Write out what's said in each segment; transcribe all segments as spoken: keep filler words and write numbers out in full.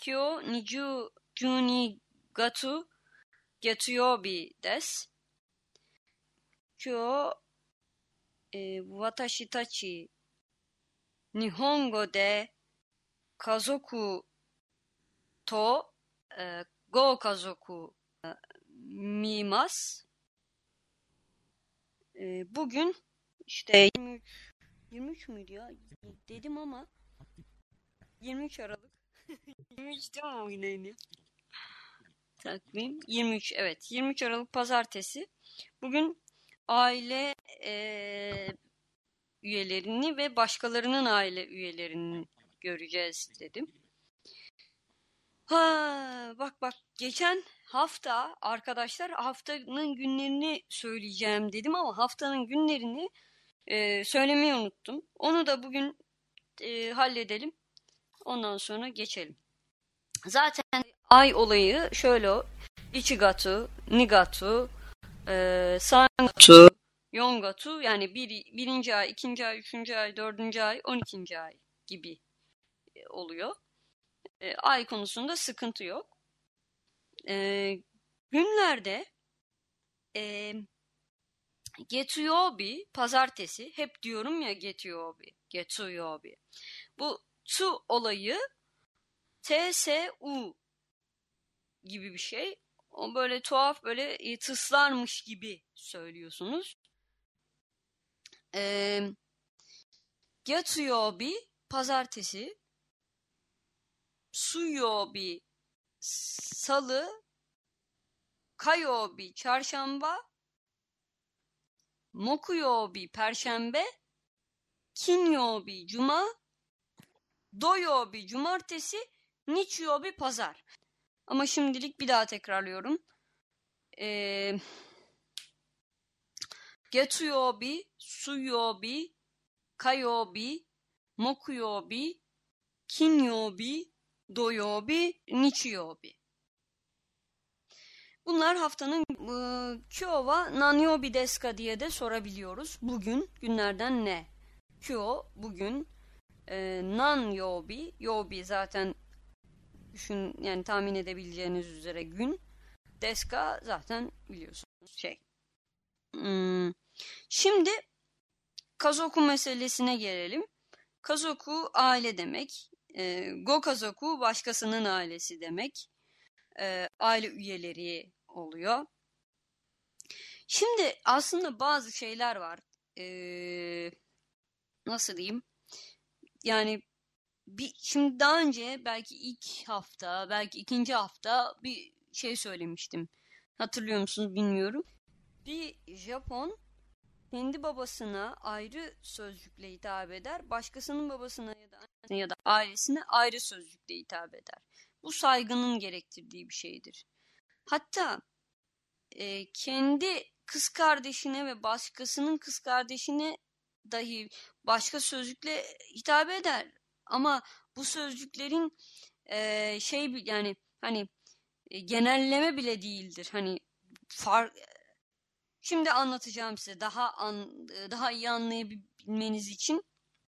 Kyo niju juni gatu getsuyobi desu. Kyo e, watashi tachi Nihongo de kazoku to e, go kazoku e, mimasu. E, bugün işte yirmi üç, yirmi üç müydü ya? Dedim ama yirmi üç Aralık. yirmi üç değil mi o güneyini? Takvim yirmi üç, evet, yirmi üç Aralık Pazartesi. Bugün aile e, üyelerini ve başkalarının aile üyelerini göreceğiz dedim. Ha, bak bak geçen hafta arkadaşlar haftanın günlerini söyleyeceğim dedim ama haftanın günlerini e, söylemeyi unuttum. Onu da bugün e, halledelim. Ondan sonra geçelim. Zaten ay olayı şöyle: Ichigatu, Nigatu, e, Sangatu, Yongatu, yani bir, birinci ay, ikinci ay, üçüncü ay, dördüncü ay, on ikinci ay gibi oluyor. E, ay konusunda sıkıntı yok. E, günlerde e, Getsuyobi, pazartesi, hep diyorum ya Getsuyobi, Getsuyobi. Bu tsu olayı T S U gibi bir şey. O böyle tuhaf, böyle tıslarmış gibi söylüyorsunuz. E, Getsuyobi, pazartesi, Suyobi, salı, Kayobi, çarşamba, Mokuyobi, perşembe, Kinyobi, cuma, Doyobi, cumartesi, Nichiyobi, pazar. Ama şimdilik bir daha tekrarlıyorum. Ee, Getsuyobi, Suyobi, Kayobi, Mokuyobi, Kinyobi, Doyobi, Nichiyobi. Bunlar haftanın e, Kyo wa Nanyobi desu ka diye de sorabiliyoruz. Bugün günlerden ne? Kyo bugün, e, Nanyobi, Yobi zaten düşün, yani tahmin edebileceğiniz üzere gün. Desu ka zaten biliyorsunuz şey. Hmm. Şimdi kazoku meselesine gelelim. Kazoku aile demek. E, go kazoku başkasının ailesi demek. E, aile üyeleri oluyor. Şimdi aslında bazı şeyler var. Ee, nasıl diyeyim? Yani bir, şimdi daha önce belki ilk hafta, belki ikinci hafta bir şey söylemiştim. Hatırlıyor musunuz bilmiyorum. Bir Japon kendi babasına ayrı sözcükle hitap eder, başkasının babasına ya da annesine ya da ailesine ayrı sözcükle hitap eder. Bu saygının gerektirdiği bir şeydir. Hatta e, kendi kız kardeşine ve başkasının kız kardeşine dahi başka sözcükle hitap eder. Ama bu sözcüklerin e, şey yani hani e, genelleme bile değildir. Hani far şimdi anlatacağım size daha an, daha iyi anlayabilmeniz için.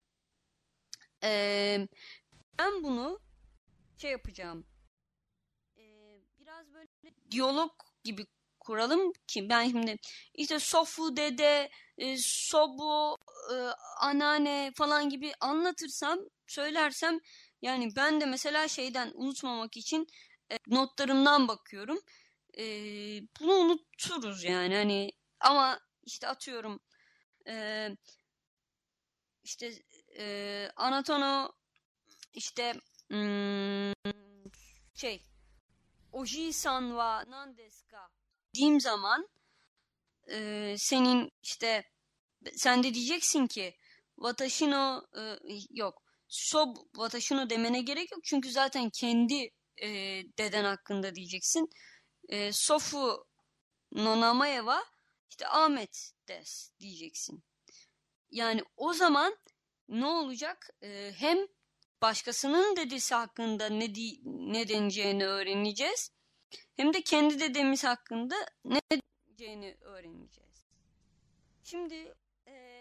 E, ben bunu şey yapacağım. E, biraz böyle diyalog gibi kuralım ki ben şimdi işte sofu, dede, e, sobu, e, anneanne falan gibi anlatırsam, söylersem, yani ben de mesela şeyden unutmamak için e, notlarımdan bakıyorum. E, bunu unuturuz yani hani, ama işte atıyorum e, işte e, anatono işte hmm, şey Oji-san wa nan desu ka diyeyim zaman e, senin işte sen de diyeceksin ki watashi no e, yok sob watashi no demene gerek yok çünkü zaten kendi e, deden hakkında diyeceksin. E, sofu no namae wa işte Ahmet des diyeceksin. Yani o zaman ne olacak? E, hem başkasının dedesi hakkında ne di ne deneceğini öğreneceğiz. Hem de kendi dedemiz hakkında ne diyeceğini öğreneceğiz. Şimdi e,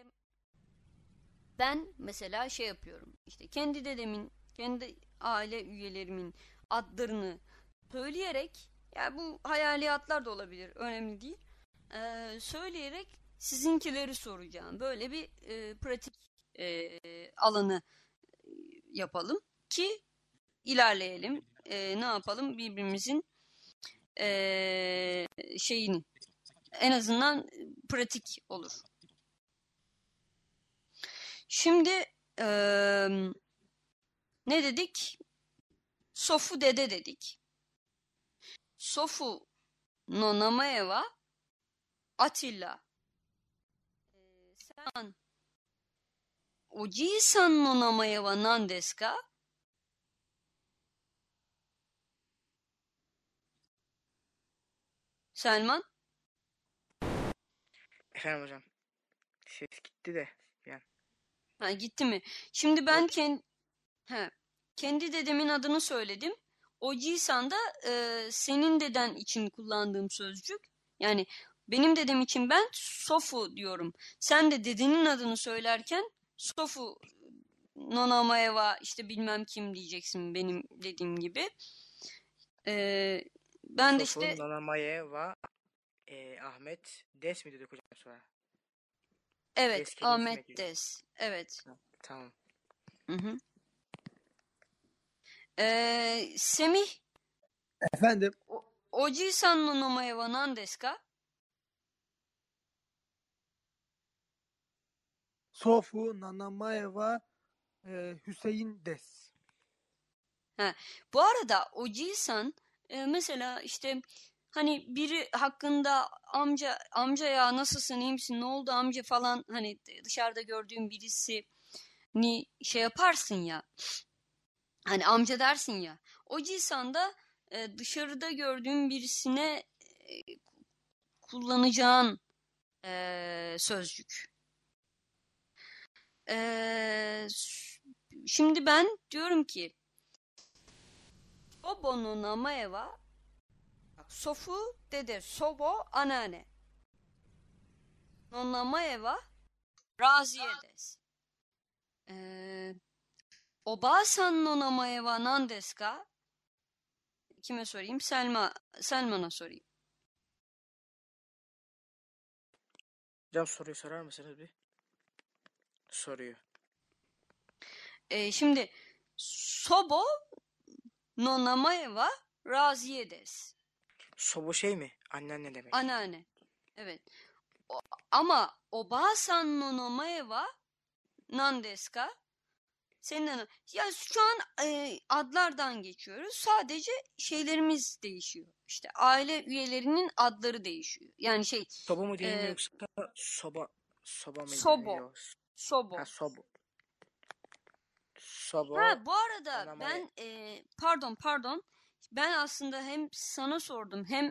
ben mesela şey yapıyorum. İşte kendi dedemin, kendi aile üyelerimin adlarını söyleyerek, yani bu hayali adlar da olabilir, önemli değil. Ee, söyleyerek sizinkileri soracağım. Böyle bir e, pratik e, alanı yapalım ki ilerleyelim. E, ne yapalım? Birbirimizin e, şeyini, en azından pratik olur. Şimdi e, ne dedik? Sofu dede dedik. Sofu no namae wa Atilla. E, sen o ji-san no namae wa nan desu ka? Selman? Efendim hocam. Ses gitti de. Yani. Ha, gitti mi? Şimdi ben Yok. kendi he, kendi dedemin adını söyledim. Oji-san da e, senin deden için kullandığım sözcük. Yani benim dedem için ben Sofu diyorum. Sen de dedenin adını söylerken Sofu Nonamaeva işte bilmem kim diyeceksin benim dediğim gibi. E, ben de Sofu, işte Nanamaye ve e, Ahmet Des mi dedik hocam sonra? evet Des kelimesi mi Ahmet ekledik? Des. Evet. Ha, tamam. Hı hı. E, Semih Efendim, Oji-san no namae wa nan desu ka? Sofu Nanamaeva e, Hüseyin Des. Ha, bu arada Oji-san e, mesela işte hani biri hakkında amca amca ya nasılsın iyi misin ne oldu amca falan hani dışarıda gördüğün birisi ni şey yaparsın ya hani amca dersin ya Oji-san da e, dışarıda gördüğün birisine e, kullanacağın e, sözcük. E, şimdi ben diyorum ki Sobo no namae wa Sofu dede sobo anneanne. No namae wa Raziye desu. Ee, Oba-san no namae wa nan desu ka? Kime sorayım? Selma, Selman'a sorayım. Hocam soruyu sorar mısınız bir? Soruyu. Ee, şimdi Sobo no namae wa Raziye desu. Sobu şey mi? Annen ne demek? Anneanne. Evet. O, ama Oba-san no namae wa nan desu ka? Senin adın. Ya şu an e, adlardan geçiyoruz. Sadece şeylerimiz değişiyor. İşte aile üyelerinin adları değişiyor. Yani şey Soba mı diyelim e, yoksa soba soba mı diyelim? sobo. Yok. Ha Sobo. sobu. Sobo Ha bu arada Nanamaye. ben e, pardon pardon. Ben aslında hem sana sordum hem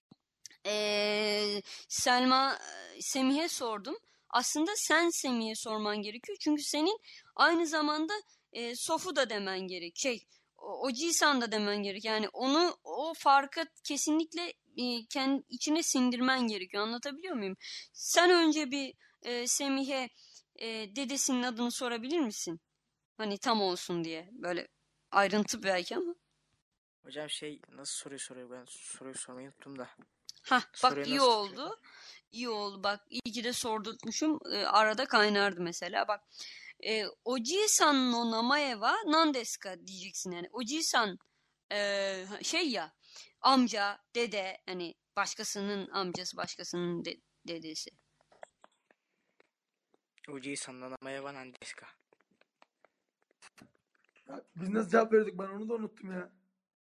e, Selma Semih'e sordum. Aslında sen Semih'e sorman gerekiyor. Çünkü senin aynı zamanda e, Sofu da demen gerek. Şey, o, Ojisan da demen gerek. Yani onu o farkı kesinlikle e, kendi içine sindirmen gerekiyor. Anlatabiliyor muyum? Sen önce bir e, Semih'e e, dedesinin adını sorabilir misin? Hani tam olsun diye. Böyle ayrıntı belki ama. Hocam şey nasıl soruyu soruyor? Ben soruyu sormayı unuttum da. Hah bak Soruyu iyi nasıl soruyor? oldu. İyi oldu bak iyi ki de sordurtmuşum. Ee, arada kaynardı mesela bak. E, Oji-san no namae wa nan desu ka diyeceksin yani. Oji-san e, şey ya amca, dede hani başkasının amcası başkasının de- dedesi. Uji-san Nanamaye wa nan desu ka? Ya, biz nasıl cevap verdik, ben onu da unuttum ya.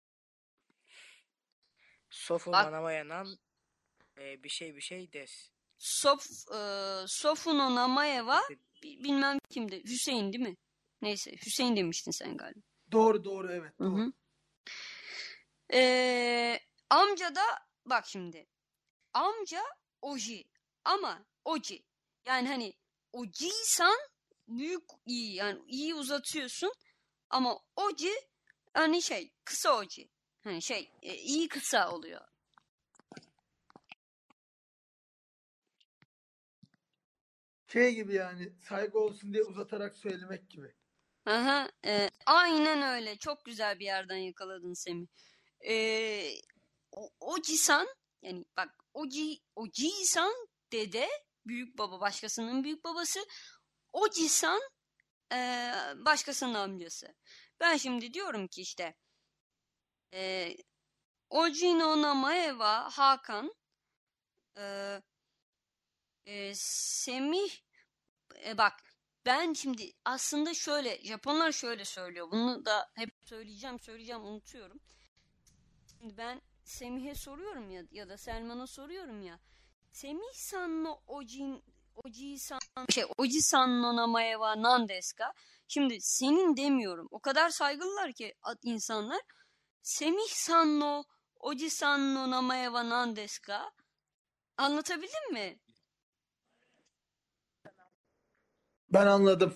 Sofu Bak Nanamaye nan e, bir şey bir şey des. Sof, e, Sofu no namae wa De- bi- bilmem kimdi. Hüseyin değil mi? Neyse Hüseyin demiştin sen galiba. Doğru doğru evet Hı doğru. hı. Ee, amca da bak şimdi amca oji ama oji yani hani ojiysan büyük iyi yani iyi uzatıyorsun ama oji hani şey kısa oji hani şey e, iyi kısa oluyor. Şey gibi yani, saygı olsun diye uzatarak söylemek gibi. Aha, e, aynen öyle. Çok güzel bir yerden yakaladın Semih. E, o, Oji-san, yani bak, Oji, Oji-san dede, büyük baba başkasının büyük babası. Oji-san e, başkasının amcası. Ben şimdi diyorum ki işte e, Oji no namae wa Hakan, e, e, Semih, e, bak, ben şimdi aslında şöyle, Japonlar şöyle söylüyor. Bunu da hep söyleyeceğim söyleyeceğim unutuyorum. Şimdi ben Semih'e soruyorum ya ya da Selman'a soruyorum ya. Semih-san no Ojin Oji-san şey Oji-san no namae wa nan desu ka? Şimdi senin demiyorum. O kadar saygılılar ki insanlar. Semih-san no Oji-san no namae wa nan desu ka? Anlatabildim mi? Ben anladım.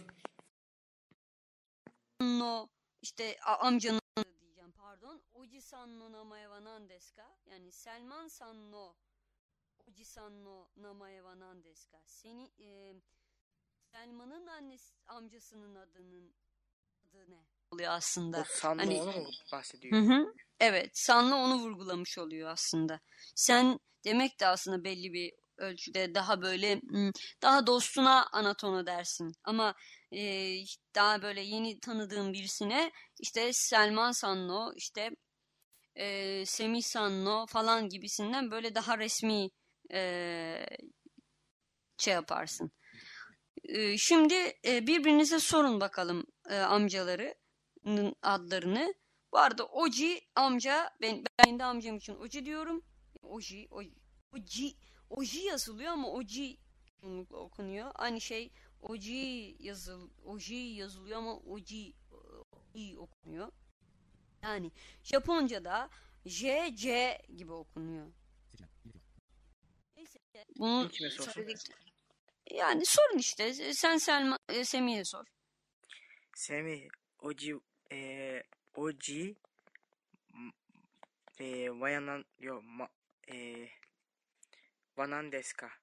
No işte amcanın diyeceğim, pardon. Oji-san no namae wa nan desu ka? Yani Selman-san no Oji-san no namae wa nan desu ka? Seni e, Selman'ın annesi amcasının adının adı ne oluyor O aslında? Sanno Hani onu mu hı bahsediyor? hı. Evet, Sanlı onu vurgulamış oluyor aslında. Sen demek de aslında belli bir ölçüde daha böyle daha dostuna anatona dersin. Ama e, daha böyle yeni tanıdığın birisine işte Selman Sanno, işte e, Semih Sanno falan gibisinden böyle daha resmi e, şey yaparsın. E, şimdi e, birbirinize sorun bakalım e, amcalarının adlarını. Bu arada Oji amca, ben, ben kendi amcam için Oji diyorum. Oji, Oji, Oji, Oji yazılıyor ama Oji okunuyor. Aynı şey Oji yazıl, Oji yazılıyor ama Oji, Oji okunuyor. Yani Japonca'da J, C gibi okunuyor. Neyse, bunu Kim kime sorsun? söyledik. Yani sorun işte. Sen Selma, e, Semih'e sor. Semih, Oji, e, Oji, m- e, Wayanan, yo, ma, e, Wanan desu ka?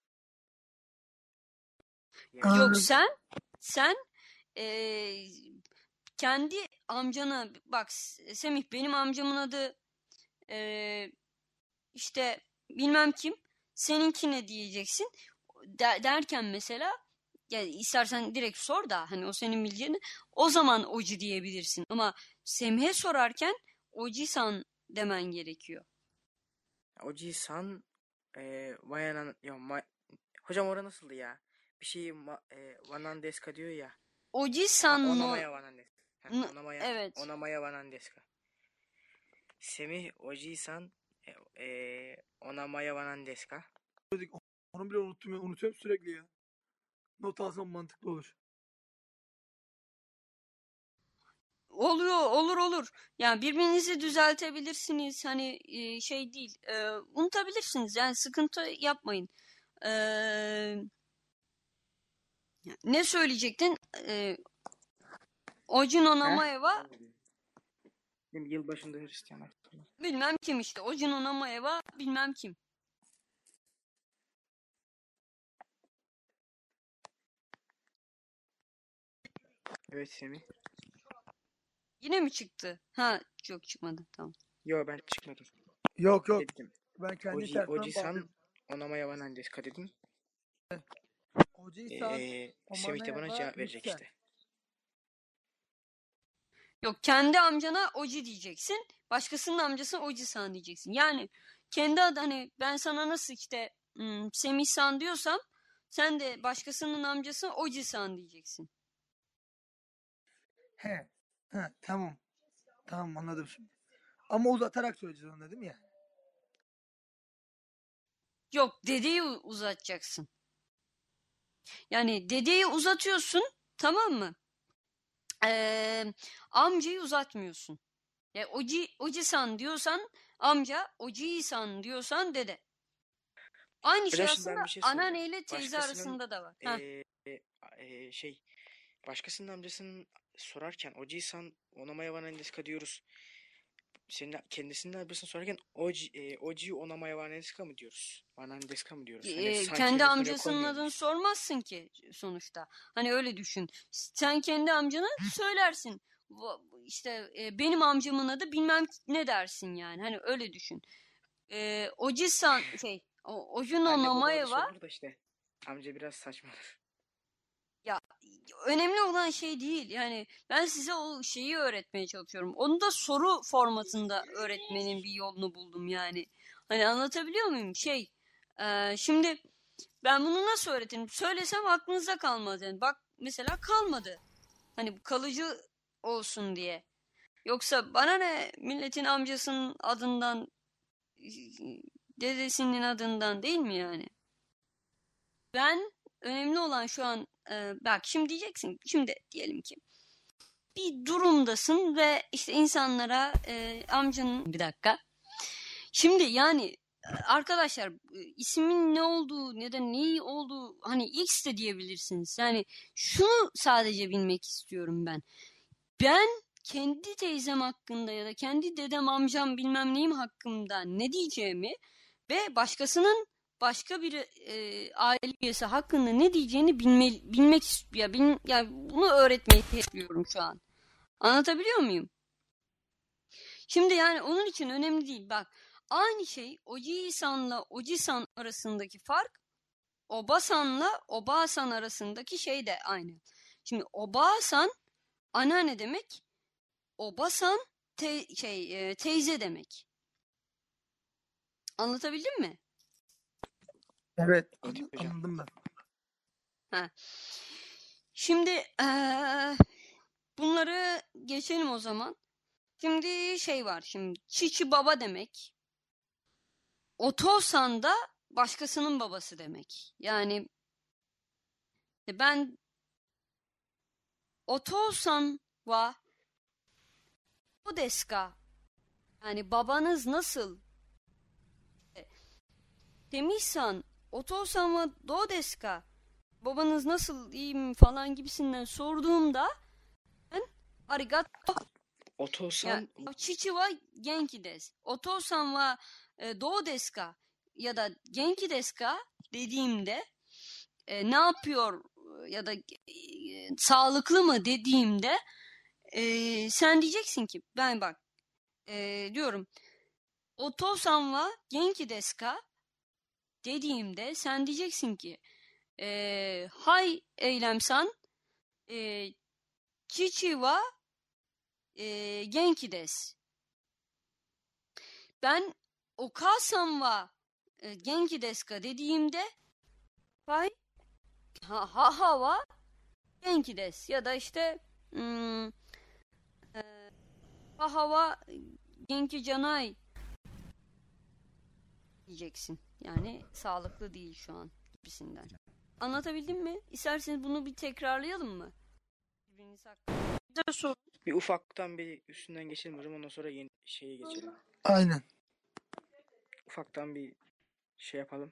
Yani Yok, Anladım. sen sen e, kendi amcana bak, Semih, benim amcamın adı e, işte bilmem kim, seninki ne diyeceksin Der- derken mesela, yani istersen direkt sor da hani o senin bileceğini, o zaman Oji diyebilirsin ama Semih'e sorarken Oji-san demen gerekiyor. Oji-san, e, Wayanan, yo, ma, hocam orası nasıldı ya? Bir şeyi ma, e, Wanan desu ka diyor ya. Ha, Oji-san no onamaya Wanan desu. Ha, n- onamaya, evet. onamaya Wanan desu ka? Semih, Oji-san, e, e, onamaya Wanan desu ka? Onu bile unuttum ya. Unutuyorum sürekli ya. Not alsam mantıklı olur. Oluyor, olur olur. Yani birbirinizi düzeltebilirsiniz. Hani e, şey değil. E, unutabilirsiniz. Yani sıkıntı yapmayın. E, ne söyleyecektin? E, Ojin He? Onamaeva Değil mi? Yılbaşında Hristiyan aslında. bilmem kim işte. Ojin Onamaeva bilmem kim. Evet Semih. Yine mi çıktı? Ha, yok, çıkmadı. Tamam. Yo ben çıkmadım. Yok yok. Dedim. Ben kendi Oji, internetimden Oji-san, bağlıyorum. onamaya Wanan desu ka dedim. Oji-san Ee, Semih de omanaya bana wa cevap verecek yusen. işte. Yok, kendi amcana Oji diyeceksin. Başkasının amcasına Oji-san diyeceksin. Yani kendi adı, hani ben sana nasıl işte hmm, Semih-san diyorsam sen de başkasının amcasına Oji-san diyeceksin. He. Ha, tamam. Tamam anladım şimdi. Ama uzatarak söyleyeceğiz onu dedim ya. Yok, dedeyi uzatacaksın. Yani dedeyi uzatıyorsun, tamam mı? Ee, amcayı uzatmıyorsun. Ya Oji, Oji-san diyorsan amca, Oji-san diyorsan dede. Aynı şey Hocam şimdi aslında ben bir şey soracağım. anneanne ile teyze Başkasının arasında da var. Heh. ee, ee, şey başkasının amcasının sorarken Oji-san onamaya Wanan desu ka diyoruz. senin kendisinin arabasını sorarken Oji, e, Oji onamae wa desu ka mı diyoruz? Wa desu ka mı diyoruz? Hani Ee, sanki kendi oraya amcasının adını koymuyoruz. sormazsın ki sonuçta. Hani öyle düşün. Sen kendi amcana söylersin. Va- İşte e, benim amcamın adı bilmem ne dersin yani. Hani öyle düşün. Ee, Oji-san şey o, Ojuno Anne baba adı namae wa sorulur da işte. Amca biraz saçmalar. ya önemli olan şey değil. Yani ben size o şeyi öğretmeye çalışıyorum. Onu da soru formatında öğretmenin bir yolunu buldum yani. Hani anlatabiliyor muyum? Şey e, şimdi ben bunu nasıl öğretirim? Söylesem aklınızda kalmaz yani. Bak mesela kalmadı. Hani bu kalıcı olsun diye. Yoksa bana ne milletin amcasının adından, dedesinin adından değil mi yani? Ben önemli olan şu an e, bak şimdi diyeceksin. Şimdi diyelim ki bir durumdasın ve işte insanlara e, amcanın bir dakika. Şimdi yani arkadaşlar e, ismin ne olduğu ya da neyi olduğu hani X de diyebilirsiniz. Yani şunu sadece bilmek istiyorum ben. Ben kendi teyzem hakkında ya da kendi dedem amcam bilmem neyim hakkında ne diyeceğimi ve başkasının başka bir e, aile üyesi hakkında ne diyeceğini bilme, bilmek ya, bil, ya bunu öğretmeyi istiyorum şu an. Anlatabiliyor muyum? Şimdi yani onun için önemli değil. Bak aynı şey Oji-sanla Oji-san arasındaki fark Oba-sanla Oba-san arasındaki şey de aynı. Şimdi Oba-san anneanne demek, Oba-san te- şey, e, teyze demek. Anlatabildim mi? Evet, Evet an- hocam. anladım ben. Ha. Şimdi eee, bunları geçelim o zaman. Şimdi şey var. Şimdi Çiçi baba demek. Otosan da başkasının babası demek. Yani ben Otosan wa o desu ka? Yani babanız nasıl? Demişsan Otosan wa do desu ka? Babanız nasıl iyi mi falan gibisinden sorduğumda ben arigato ya Otosan chichi wa genki desu. Otosan wa e, do desu ka? Ya da genki desu ka dediğimde e, ne yapıyor ya da e, sağlıklı mı dediğimde e, sen diyeceksin ki ben bak e, diyorum Otosan wa genki desu ka dediğimde sen diyeceksin ki e, hay eylemsan e, chichi wa e, genki desu. Ben okasan wa e, genki desu ka dediğimde hay ha, haha wa genki desu ya da işte hmm, e, haha wa genki janai diyeceksin. Yani sağlıklı değil şu an gibisinden. Anlatabildim mi? İsterseniz bunu bir tekrarlayalım mı? Birbiriniz hakkında. Bir de sor. bir ufaktan bir üstünden geçelim hocam. Ondan sonra yeni şeye geçelim. Aynen. Ufaktan bir şey yapalım.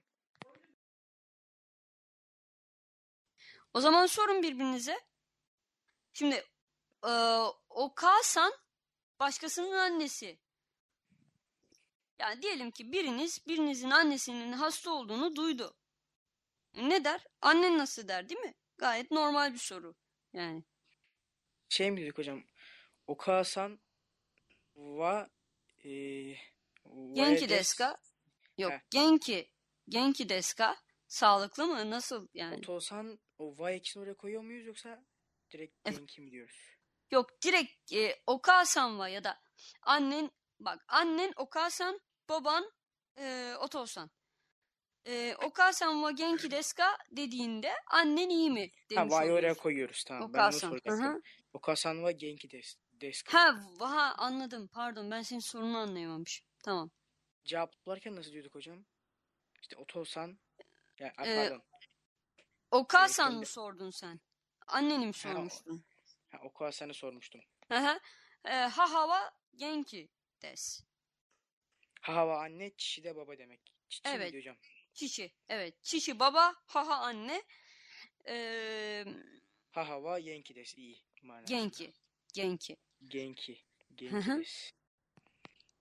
O zaman sorun birbirinize. Şimdi e, okasan başkasının annesi. Yani diyelim ki biriniz birinizin annesinin hasta olduğunu duydu. Ne der? Annen nasıl der değil mi? Gayet normal bir soru. Yani. Şey mi dedik hocam? Okasan wa e, wa Genki des desu ka? Yok. Heh. Genki. Genki desu ka? Sağlıklı mı? Nasıl yani? Otosan o wa ikisini oraya koyuyor muyuz yoksa direkt E, genki mi diyoruz? yok direkt e, okasan wa ya da annen bak annen okasan baban e, otosan. E, okasan wa genki desu ka dediğinde annen iyi mi Ha demiş wa'yı oraya oluyorsun. koyuyoruz. Tamam. Ben onu Okasan. Hı soracaktım. hı. Okasan wa genki des, desu ka. Ha, ha anladım. Pardon ben senin sorunu anlayamamışım. Tamam. Cevaplarken nasıl diyorduk hocam? İşte otosan ya ay, E, pardon. E, okasan mı kendi sordun sen? Anneni mi ha, o- sormuştun? ha Okasan'ı sormuştum. Hı hı. E, haha wa genki desu. Hava anne, çişi de baba demek. Çiçi Evet. miydi hocam? Çişi. Evet. Çişi baba, haha anne. Ee, Ha hava genki des iyi manasında. genki. Genki. Genki. Hı Genki hı. des.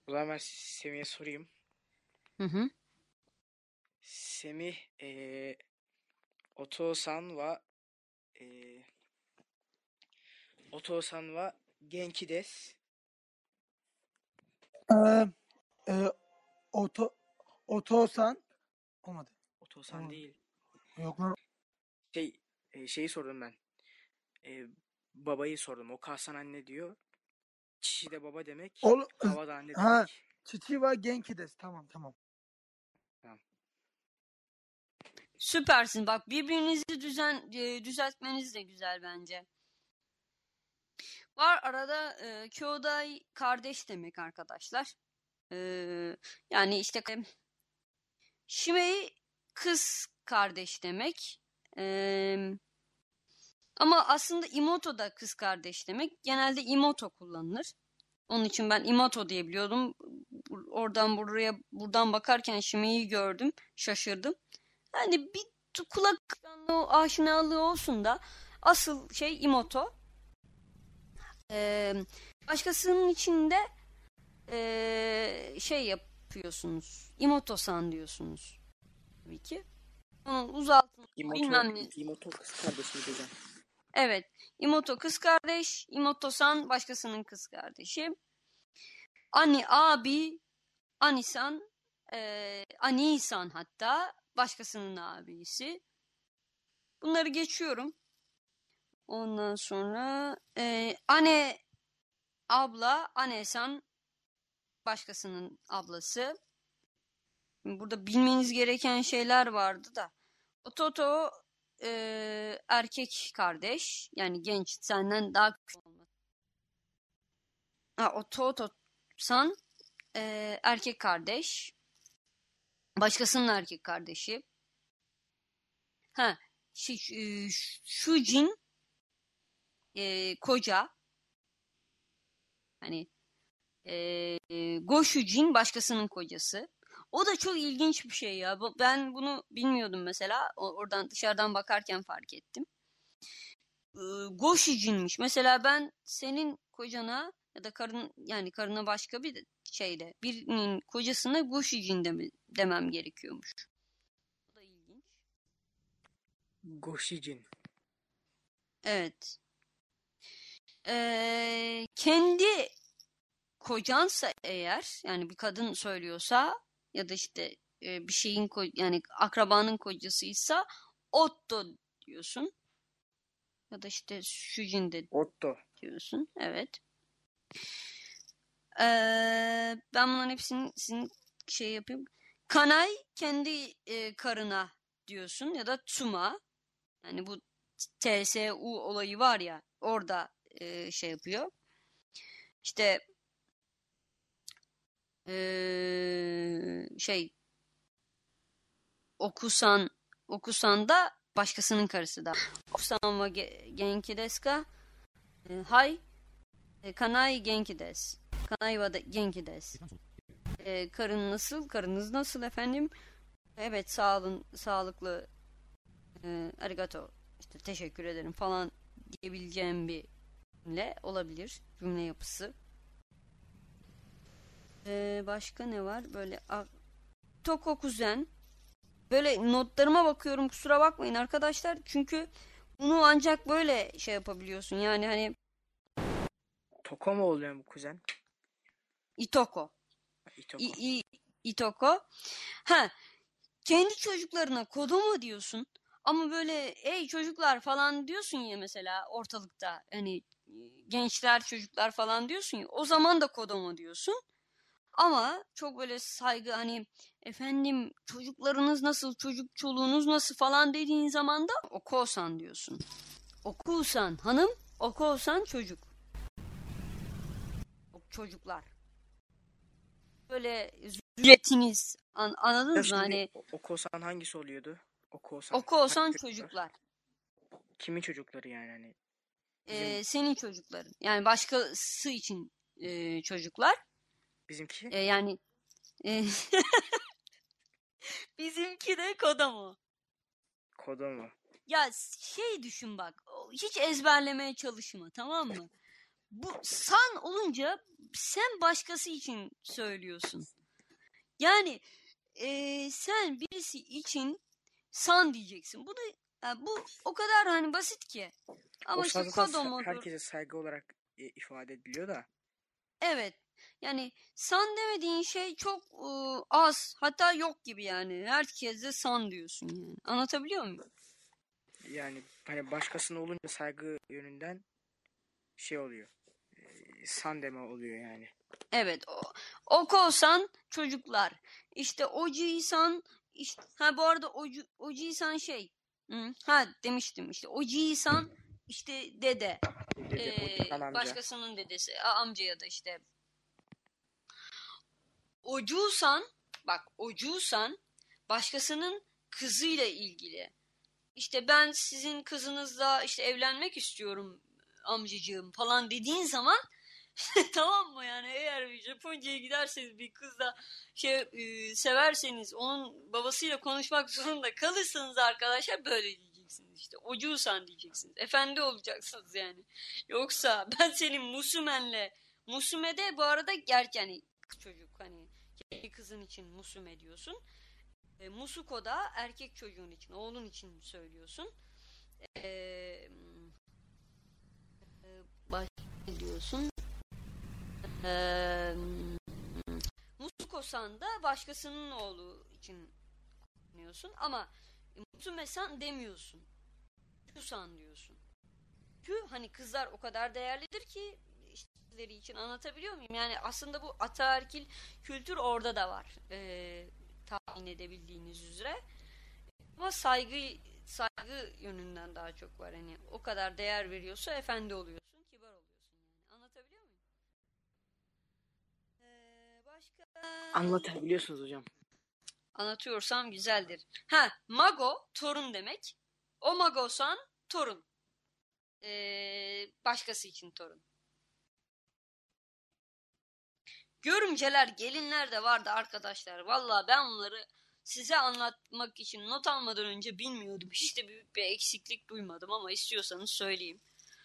O zaman ben Semih'e sorayım. Hı hı. Semih eee Oto-san wa eee Oto-san wa genki desu. Ee, e, oto, otosan olmadı. Oto-san Olmadı. değil. Yok lan. Şey e, şeyi sordum ben. E, babayı sordum. O Kasan anne diyor. Çişi de baba demek. Oğlum, Hava da anne ha, demek. Chichiwa Genki desu. Tamam tamam. Tamam. Süpersin. Bak birbirinizi düzen e, düzeltmeniz de güzel bence. Var arada e, Kyodai kardeş demek arkadaşlar. E, yani işte e, Shimei kız kardeş demek. E, ama aslında Imoto da kız kardeş demek. Genelde Imoto kullanılır. Onun için ben Imoto diye biliyordum. Oradan buraya buradan bakarken Shimei'yi gördüm. Şaşırdım. Yani bir kulak aşinalığı olsun da asıl şey Imoto. Ee, başkasının içinde ee, şey yapıyorsunuz. Imoto-san diyorsunuz. Tabii ki. Onun uzaltını Imoto, bilmem ne. Imoto kız kardeşi hocam. Evet. Imoto kız kardeş. Imoto-san başkasının kız kardeşi. Ani abi. Ani-san. E, Ani-san hatta. Başkasının abisi. Bunları geçiyorum. Ondan sonra e, anne abla, anne-san başkasının ablası. Burada bilmeniz gereken şeyler vardı da. Ototo e, erkek kardeş. Yani genç, senden daha küçük olması. Ha, Ototo-san e, erkek kardeş. Başkasının erkek kardeşi. Ha, şey, e, Shujin e, koca. Hani e, Goshujin başkasının kocası. O da çok ilginç bir şey ya. Ben bunu bilmiyordum mesela. Oradan dışarıdan bakarken fark ettim. E, Goshujin'miş. Mesela ben senin kocana ya da karın yani karına başka bir şeyde birinin kocasına Goshujin de, demem gerekiyormuş. O da ilginç. Goshijin. Evet. Ee, kendi kocansa eğer yani bir kadın söylüyorsa ya da işte e, bir şeyin ko- yani akrabanın kocasıysa Otto diyorsun. Ya da işte Shujin de Otto. diyorsun. Evet. Ee, ben bunların hepsini sizin şey yapayım. Kanay kendi e, karına diyorsun ya da Tsuma. Yani bu T S U olayı var ya orada e, şey yapıyor. İşte e, şey okusan okusan da başkasının karısı da. Okusan wa ge- genki desu ka? E, hay. E, kanai genki desu. Kanai wa da genki desu. E, karın nasıl? Karınız nasıl efendim? Evet sağ olun, sağlıklı. E, arigato. İşte teşekkür ederim falan diyebileceğim bir cümle olabilir. Cümle yapısı. E, başka ne var? Böyle Toko kuzen. Böyle notlarıma bakıyorum kusura bakmayın arkadaşlar. Çünkü bunu ancak böyle şey yapabiliyorsun. Yani hani Toko mu oluyor bu kuzen? Itoko. Itoko. İ, i, Itoko. Ha, kendi çocuklarına kodomo diyorsun. Ama böyle ey çocuklar falan diyorsun ya mesela ortalıkta. Hani gençler çocuklar falan diyorsun ya. O zaman da kodomo diyorsun. Ama çok böyle saygı hani efendim çocuklarınız nasıl, çocuk çoluğunuz nasıl falan dediğin zaman da okusan diyorsun. Okusan hanım, okusan çocuk. Çocuklar. Böyle zürriyetiniz an, Ya anladınız mı? şimdi Hani o- Okosan hangisi oluyordu? Okosan. okusan Hangi çocuklar? çocuklar. Kimin çocukları yani hani? Bizim Ee, senin çocukların. Yani başkası için e, çocuklar. bizimki E, yani e, bizimki de kodomo. Kodomo. Ya şey düşün bak. Hiç ezberlemeye çalışma tamam mı? bu san olunca sen başkası için söylüyorsun. Yani e, sen birisi için san diyeceksin. Bu da yani bu o kadar hani basit ki. Ama O işte san zaten kodo sa- mudur? herkese saygı olarak e, ifade ediliyor da. Evet. Yani san demediğin şey çok e, az. Hatta yok gibi yani. Herkese san diyorsun yani. Anlatabiliyor muyum? Yani hani başkasına olunca saygı yönünden şey oluyor. E, san deme oluyor yani. Evet. O, okosan çocuklar. İşte oji-san işte, ha bu arada oji, oji-san şey. Hı, ha demiştim işte. Oji-san işte dede. Dede, o Ee, san amca. başkasının dedesi. a- Amca ya da işte. Oju-san bak oju-san başkasının kızıyla ilgili. İşte ben sizin kızınızla işte evlenmek istiyorum amcacığım falan dediğin zaman tamam mı yani eğer bir Japonca'ya giderseniz bir kızla şey e, severseniz onun babasıyla konuşmak zorunda kalırsanız arkadaşlar böyle diyeceksiniz işte ocu-san diyeceksiniz. Efendi olacaksınız yani. Yoksa ben senin Musumen'le Musume de bu arada gerçi hani çocuk hani kızın için Musume diyorsun. E, Musuko da erkek çocuğun için, oğlun için söylüyorsun. E, e, Başka ne diyorsun? E, Musuko-san da başkasının oğlu için kullanıyorsun ama Musume-san demiyorsun. Oju-san diyorsun. Çünkü hani kızlar o kadar değerlidir ki işleri için anlatabiliyor muyum? Yani aslında bu ataerkil kültür orada da var. E, tahmin edebildiğiniz üzere. Ama saygı saygı yönünden daha çok var. Hani o kadar değer veriyorsa efendi oluyorsun, kibar oluyorsun yani. Anlatabiliyor muyum? Ee, başka Anlatabiliyorsunuz hocam. anlatıyorsam güzeldir. Ha, mago torun demek. O mago-san torun. Ee, başkası için torun. Görümceler, gelinler de vardı arkadaşlar. Vallahi ben bunları size anlatmak için not almadan önce bilmiyordum. Hiç de büyük bir eksiklik duymadım ama istiyorsanız söyleyeyim.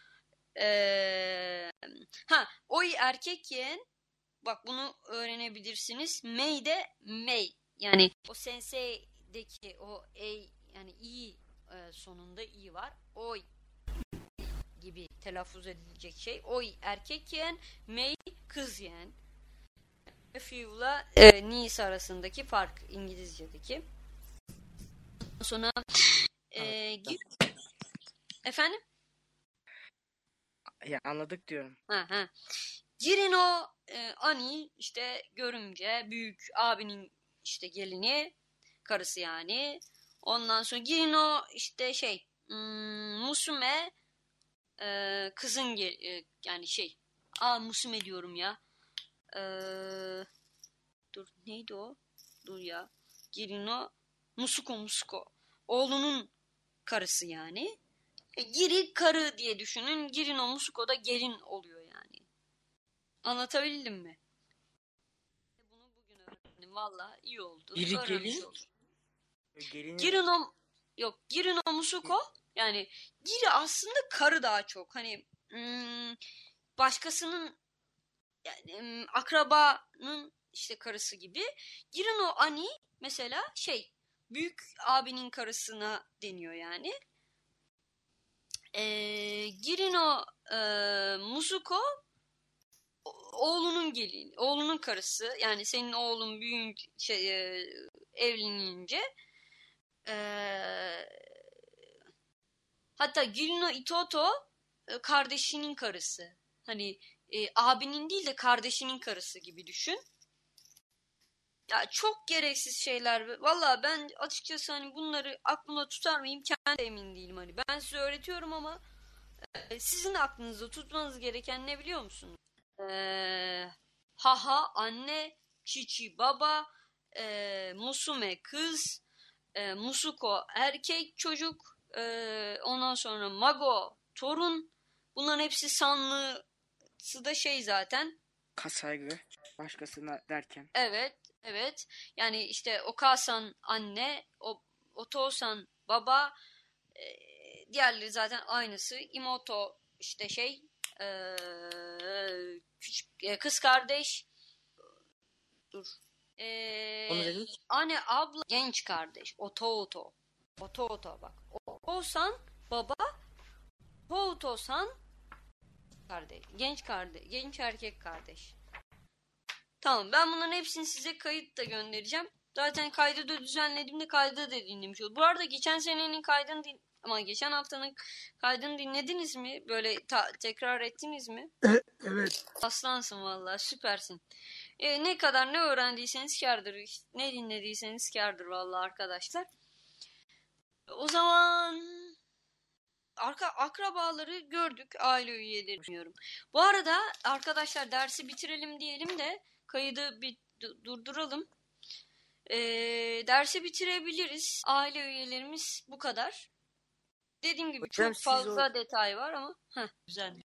Ee, ha, oy erkek yeğen bak bunu öğrenebilirsiniz. Mei de Mei. Yani o sensei'deki o e yani i e, sonunda i var. Oy gibi telaffuz edilecek şey. Oy erkek yeğen, Mei kız yeğen. Few'la e, niece arasındaki fark İngilizce'deki. Sonra e, gir... efendim? Ya anladık diyorum. Ha ha. Girino e, Ani işte görümce büyük abinin işte gelini karısı yani. Ondan sonra Girino işte şey hmm, Musume e, kızın gel e, yani şey aa Musume diyorum ya. E, dur neydi o? Dur ya. Girino Musuko Musuko. Oğlunun karısı yani. E, Giri karı diye düşünün. Girino Musuko da gelin oluyor yani. Anlatabildim mi? Bunu bugün öğrendim. Valla iyi oldu. Biri Öğrenmiş gelin. oldum. Gelin. Girino yok Girino Musuko yani Giri aslında karı daha çok. Hani hmm, başkasının yani, hmm, akrabanın işte karısı gibi. Girino Ani mesela şey büyük abinin karısına deniyor yani. Ee, Girino e, Musuko oğlunun gelin, oğlunun karısı yani senin oğlun büyüyünce şey, e, evlenince e, hatta Gilno Itoto e, kardeşinin karısı. Hani e, abinin değil de kardeşinin karısı gibi düşün. Ya çok gereksiz şeyler. Valla ben açıkçası hani bunları aklımda tutar mıyım kendi emin değilim hani. Ben size öğretiyorum ama e, sizin aklınızda tutmanız gereken ne biliyor musunuz? Ee, haha anne, Çiçi baba, e, Musume kız, e, Musuko erkek çocuk, e, ondan sonra Mago torun. Bunların hepsi sanlısı da şey zaten. Saygı. Başkasına derken. Evet, evet. Yani işte Okasan anne, o Otosan baba, e, diğerleri zaten aynısı. Imoto işte şey Ee, küçük e, kız kardeş. Dur. Ee, Onu dedik. anne, abla, genç kardeş. Oto oto. Oto oto bak. Osan baba. Oto-san kardeş. Genç kardeş. Genç erkek kardeş. Tamam, ben bunların hepsini size kayıt da göndereceğim. Zaten kaydı da düzenlediğimde kaydı da dinlemiş oldum. Bu arada geçen senenin kaydını din ama geçen haftanın kaydını dinlediniz mi? Böyle ta- tekrar ettiniz mi? E, evet. Aslansın vallahi, süpersin. E, ne kadar ne öğrendiyseniz kârdır. İşte ne dinlediyseniz kârdır vallahi arkadaşlar. O zaman arka akrabaları gördük, aile üyeleri düşünüyorum. Bu arada arkadaşlar dersi bitirelim diyelim de kaydı bir du- durduralım. Ee, dersi bitirebiliriz. Aile üyelerimiz bu kadar. Dediğim gibi Hocam çok siz fazla o detay var ama heh, güzel.